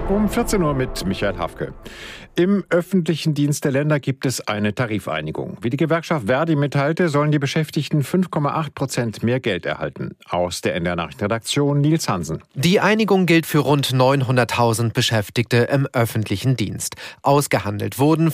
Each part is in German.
Um 14 Uhr mit Michael Hafke. Im öffentlichen Dienst der Länder gibt es eine Tarifeinigung. Wie die Gewerkschaft Verdi mitteilte, sollen die Beschäftigten 5,8% mehr Geld erhalten. Aus der NDR-Nachrichtenredaktion Nils Hansen. Die Einigung gilt für rund 900.000 Beschäftigte im öffentlichen Dienst. Ausgehandelt wurden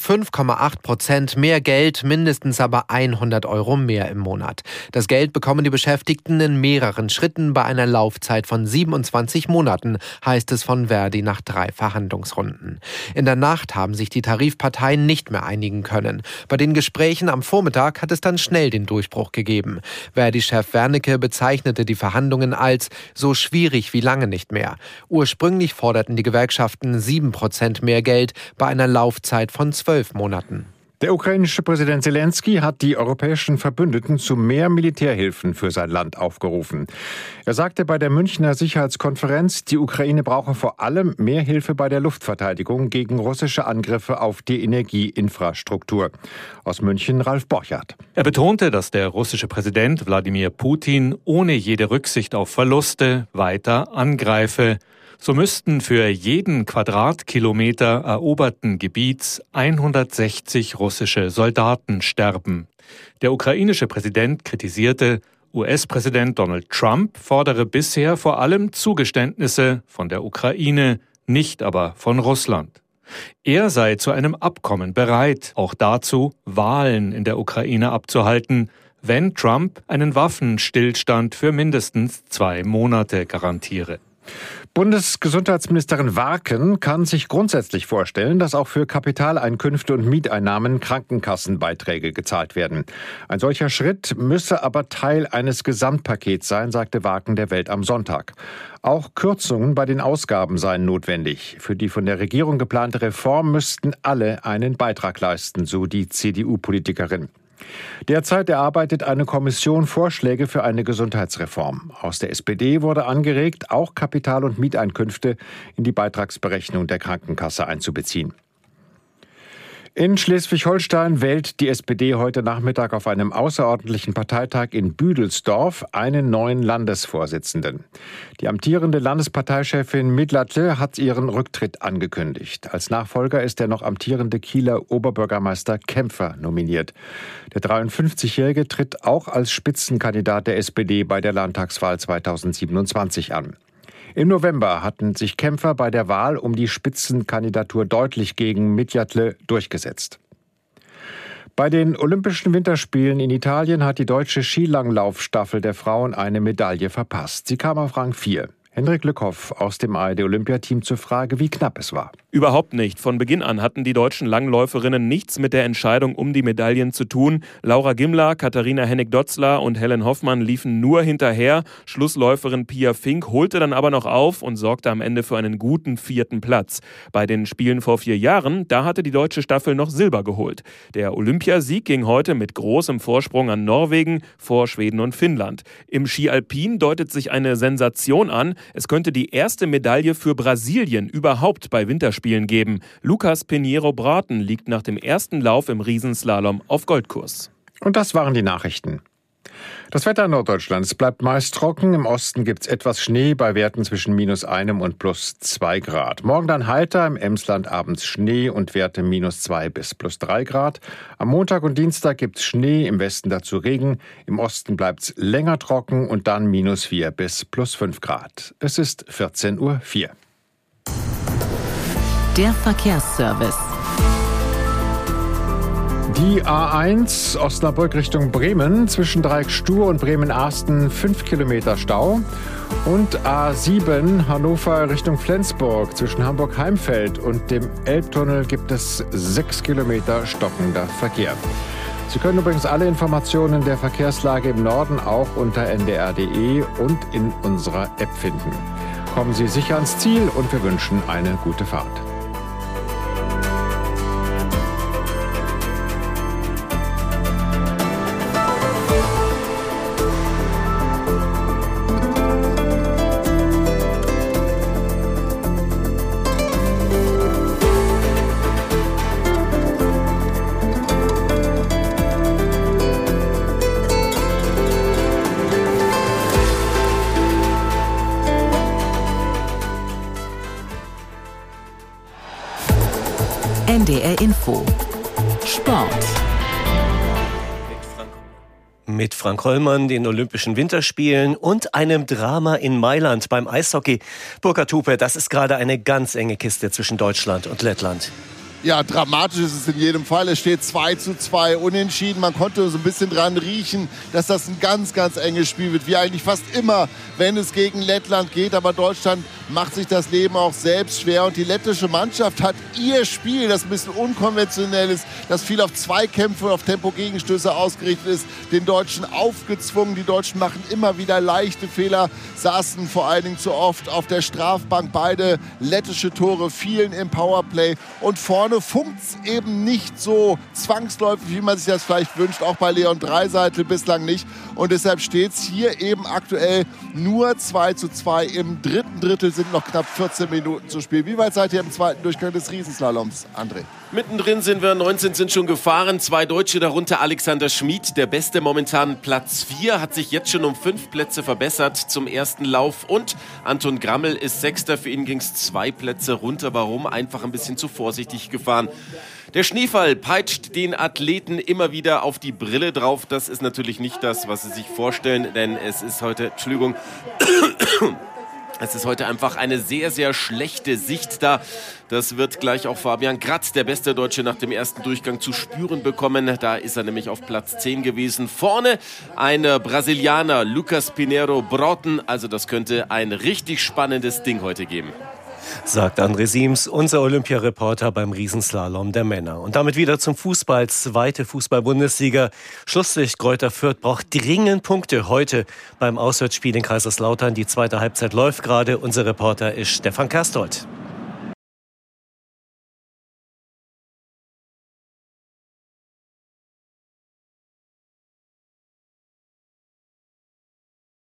5,8% mehr Geld, mindestens aber 100 € mehr im Monat. Das Geld bekommen die Beschäftigten in mehreren Schritten bei einer Laufzeit von 27 Monaten, heißt es von Verdi nach 3 Verhandlungsrunden. In der Nacht haben sich die Tarifparteien nicht mehr einigen können. Bei den Gesprächen am Vormittag hat es dann schnell den Durchbruch gegeben. Verdi-Chef Wernicke bezeichnete die Verhandlungen als so schwierig wie lange nicht mehr. Ursprünglich forderten die Gewerkschaften 7% mehr Geld bei einer Laufzeit von 12 Monaten. Der ukrainische Präsident Selenskyj hat die europäischen Verbündeten zu mehr Militärhilfen für sein Land aufgerufen. Er sagte bei der Münchner Sicherheitskonferenz, die Ukraine brauche vor allem mehr Hilfe bei der Luftverteidigung gegen russische Angriffe auf die Energieinfrastruktur. Aus München Ralf Borchardt. Er betonte, dass der russische Präsident Wladimir Putin ohne jede Rücksicht auf Verluste weiter angreife. So müssten für jeden Quadratkilometer eroberten Gebiets 160 russische Soldaten sterben. Der ukrainische Präsident kritisierte, US-Präsident Donald Trump fordere bisher vor allem Zugeständnisse von der Ukraine, nicht aber von Russland. Er sei zu einem Abkommen bereit, auch dazu, Wahlen in der Ukraine abzuhalten, wenn Trump einen Waffenstillstand für mindestens 2 Monate garantiere. Bundesgesundheitsministerin Warken kann sich grundsätzlich vorstellen, dass auch für Kapitaleinkünfte und Mieteinnahmen Krankenkassenbeiträge gezahlt werden. Ein solcher Schritt müsse aber Teil eines Gesamtpakets sein, sagte Warken der Welt am Sonntag. Auch Kürzungen bei den Ausgaben seien notwendig. Für die von der Regierung geplante Reform müssten alle einen Beitrag leisten, so die CDU-Politikerin. Derzeit erarbeitet eine Kommission Vorschläge für eine Gesundheitsreform. Aus der SPD wurde angeregt, auch Kapital- und Mieteinkünfte in die Beitragsberechnung der Krankenkasse einzubeziehen. In Schleswig-Holstein wählt die SPD heute Nachmittag auf einem außerordentlichen Parteitag in Büdelsdorf einen neuen Landesvorsitzenden. Die amtierende Landesparteichefin Midlatle hat ihren Rücktritt angekündigt. Als Nachfolger ist der noch amtierende Kieler Oberbürgermeister Kämpfer nominiert. Der 53-Jährige tritt auch als Spitzenkandidat der SPD bei der Landtagswahl 2027 an. Im November hatten sich Kämpfer bei der Wahl um die Spitzenkandidatur deutlich gegen Midlatle durchgesetzt. Bei den Olympischen Winterspielen in Italien hat die deutsche Skilanglaufstaffel der Frauen eine Medaille verpasst. Sie kam auf Rang 4. Hendrik Lückhoff aus dem ARD-Olympiateam zur Frage, wie knapp es war. Überhaupt nicht. Von Beginn an hatten die deutschen Langläuferinnen nichts mit der Entscheidung um die Medaillen zu tun. Laura Gimler, Katharina Hennig-Dotzler und Helen Hoffmann liefen nur hinterher. Schlussläuferin Pia Fink holte dann aber noch auf und sorgte am Ende für einen guten 4. Platz. Bei den Spielen vor 4 Jahren, da hatte die deutsche Staffel noch Silber geholt. Der Olympiasieg ging heute mit großem Vorsprung an Norwegen vor Schweden und Finnland. Im Ski Alpin deutet sich eine Sensation an. Es könnte die erste Medaille für Brasilien überhaupt bei Winterspielen geben. Lucas Pinheiro-Braten liegt nach dem ersten Lauf im Riesenslalom auf Goldkurs. Und das waren die Nachrichten. Das Wetter in Norddeutschland, es bleibt meist trocken. Im Osten gibt es etwas Schnee bei Werten zwischen -1 und +2 Grad. Morgen dann heiter, im Emsland abends Schnee und Werte -2 bis +3 Grad. Am Montag und Dienstag gibt es Schnee, im Westen dazu Regen. Im Osten bleibt es länger trocken und dann -4 bis +5 Grad. Es ist 14:04 Uhr. Der Verkehrsservice. Die A1 Osnabrück Richtung Bremen, zwischen Dreieck-Stuhr und Bremen-Arsten 5 Kilometer Stau. Und A7 Hannover Richtung Flensburg, zwischen Hamburg-Heimfeld und dem Elbtunnel gibt es 6 Kilometer stockender Verkehr. Sie können übrigens alle Informationen der Verkehrslage im Norden auch unter ndr.de und in unserer App finden. Kommen Sie sicher ans Ziel und wir wünschen eine gute Fahrt. NDR Info. Sport. Mit Frank Hollmann, den Olympischen Winterspielen und einem Drama in Mailand beim Eishockey. Burkhard Hupe, das ist gerade eine ganz enge Kiste zwischen Deutschland und Lettland. Ja, dramatisch ist es in jedem Fall. Es steht 2:2 unentschieden. Man konnte so ein bisschen dran riechen, dass das ein ganz, ganz enges Spiel wird. Wie eigentlich fast immer, wenn es gegen Lettland geht. Aber Deutschland macht sich das Leben auch selbst schwer. Und die lettische Mannschaft hat ihr Spiel, das ein bisschen unkonventionell ist, das viel auf Zweikämpfe und auf Tempo-Gegenstöße ausgerichtet ist, den Deutschen aufgezwungen. Die Deutschen machen immer wieder leichte Fehler, saßen vor allen Dingen zu oft auf der Strafbank. Beide lettische Tore fielen im Powerplay. Und vorne funkt es eben nicht so zwangsläufig, wie man sich das vielleicht wünscht, auch bei Leon Dreiseitel bislang nicht. Und deshalb steht es hier eben aktuell nur 2:2. Im dritten Drittel sind noch knapp 14 Minuten zu spielen. Wie weit seid ihr im zweiten Durchgang des Riesenslaloms, André? Mittendrin sind wir, 19 sind schon gefahren, 2 Deutsche, darunter Alexander Schmid, der Beste, momentan Platz 4, hat sich jetzt schon um 5 Plätze verbessert zum ersten Lauf und Anton Grammel ist Sechster, für ihn ging es 2 Plätze runter. Warum? Einfach ein bisschen zu vorsichtig gefahren. Der Schneefall peitscht den Athleten immer wieder auf die Brille drauf. Das ist natürlich nicht das, was sie sich vorstellen, denn es ist heute, es ist heute einfach eine sehr, sehr schlechte Sicht da. Das wird gleich auch Fabian Gratz, der beste Deutsche, nach dem ersten Durchgang zu spüren bekommen. Da ist er nämlich auf Platz 10 gewesen. Vorne ein Brasilianer, Lucas Pinheiro Broughton. Also das könnte ein richtig spannendes Ding heute geben. Sagt André Siems, unser Olympiareporter beim Riesenslalom der Männer. Und damit wieder zum Fußball. 2. Fußball-Bundesliga. Schlusslicht Greuther Fürth braucht dringend Punkte heute beim Auswärtsspiel in Kaiserslautern. Die zweite Halbzeit läuft gerade. Unser Reporter ist Stefan Kerstold.